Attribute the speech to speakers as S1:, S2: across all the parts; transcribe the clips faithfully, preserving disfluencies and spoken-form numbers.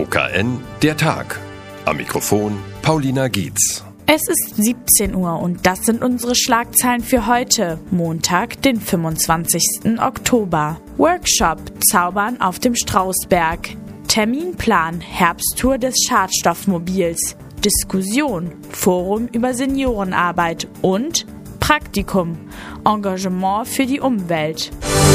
S1: O K N, der Tag. Am Mikrofon Paulina Gietz.
S2: Es ist siebzehn Uhr und das sind unsere Schlagzeilen für heute, Montag, den fünfundzwanzigsten Oktober. Workshop Zaubern auf dem Strausberg. Terminplan Herbsttour des Schadstoffmobils. Diskussion Forum über Seniorenarbeit und Praktikum Engagement für die Umwelt.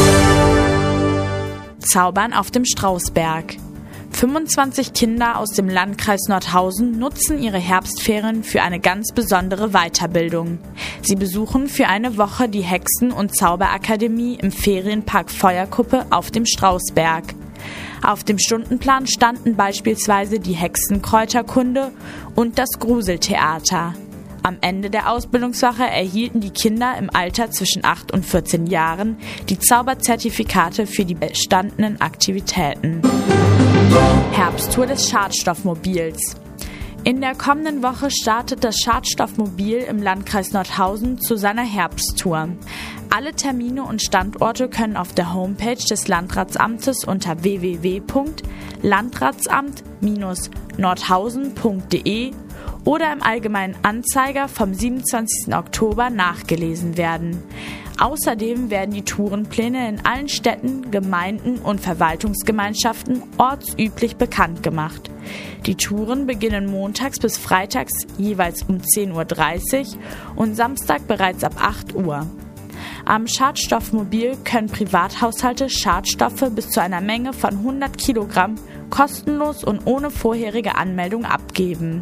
S2: Zaubern auf dem Strausberg. fünfundzwanzig Kinder aus dem Landkreis Nordhausen nutzen ihre Herbstferien für eine ganz besondere Weiterbildung. Sie besuchen für eine Woche die Hexen- und Zauberakademie im Ferienpark Feuerkuppe auf dem Strausberg. Auf dem Stundenplan standen beispielsweise die Hexenkräuterkunde und das Gruseltheater. Am Ende der Ausbildungswoche erhielten die Kinder im Alter zwischen acht und vierzehn Jahren die Zauberzertifikate für die bestandenen Aktivitäten. Herbsttour des Schadstoffmobils. In der kommenden Woche startet das Schadstoffmobil im Landkreis Nordhausen zu seiner Herbsttour. Alle Termine und Standorte können auf der Homepage des Landratsamtes unter w w w punkt landratsamt Bindestrich nordhausen punkt d e oder im Allgemeinen Anzeiger vom siebenundzwanzigsten Oktober nachgelesen werden. Außerdem werden die Tourenpläne in allen Städten, Gemeinden und Verwaltungsgemeinschaften ortsüblich bekannt gemacht. Die Touren beginnen montags bis freitags jeweils um zehn Uhr dreißig und Samstag bereits ab acht Uhr. Am Schadstoffmobil können Privathaushalte Schadstoffe bis zu einer Menge von hundert Kilogramm kostenlos und ohne vorherige Anmeldung abgeben.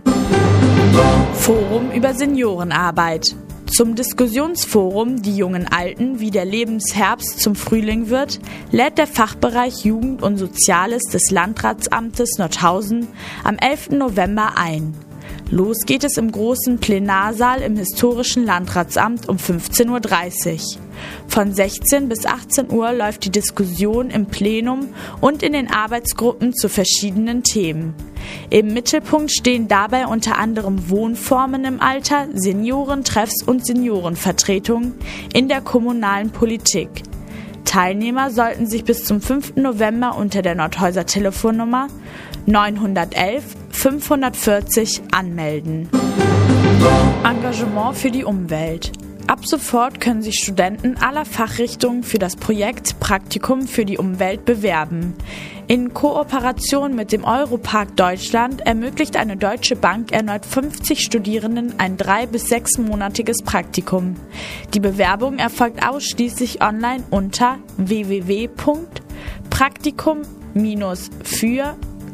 S2: Forum über Seniorenarbeit. Zum Diskussionsforum Die jungen Alten, wie der Lebensherbst zum Frühling wird, lädt der Fachbereich Jugend und Soziales des Landratsamtes Nordhausen am elften November ein. Los geht es im großen Plenarsaal im historischen Landratsamt um fünfzehn Uhr dreißig. Von sechzehn bis achtzehn Uhr läuft die Diskussion im Plenum und in den Arbeitsgruppen zu verschiedenen Themen. Im Mittelpunkt stehen dabei unter anderem Wohnformen im Alter, Seniorentreffs und Seniorenvertretungen in der kommunalen Politik. Teilnehmer sollten sich bis zum fünften November unter der Nordhäuser Telefonnummer neunhundertelf fünfhundertvierzig anmelden. Engagement für die Umwelt. Ab sofort können sich Studenten aller Fachrichtungen für das Projekt Praktikum für die Umwelt bewerben. In Kooperation mit dem Europark Deutschland ermöglicht eine deutsche Bank erneut fünfzig Studierenden ein drei- bis sechsmonatiges Praktikum. Die Bewerbung erfolgt ausschließlich online unter w w w punkt praktikum für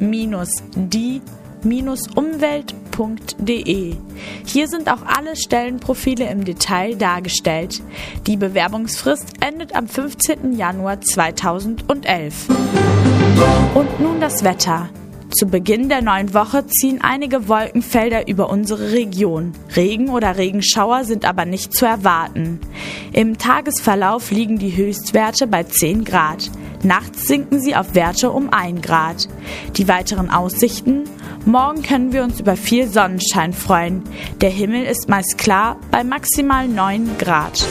S2: die umwelt punkt d e. Hier sind auch alle Stellenprofile im Detail dargestellt. Die Bewerbungsfrist endet am fünfzehnten Januar zweitausendelf. Und nun das Wetter. Zu Beginn der neuen Woche ziehen einige Wolkenfelder über unsere Region. Regen oder Regenschauer sind aber nicht zu erwarten. Im Tagesverlauf liegen die Höchstwerte bei zehn Grad. Nachts sinken sie auf Werte um ein Grad. Die weiteren Aussichten: Morgen können wir uns über viel Sonnenschein freuen. Der Himmel ist meist klar bei maximal neun Grad.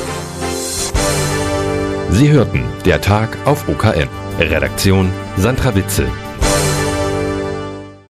S1: Sie hörten der Tag auf O K N. Redaktion Sandra Witze.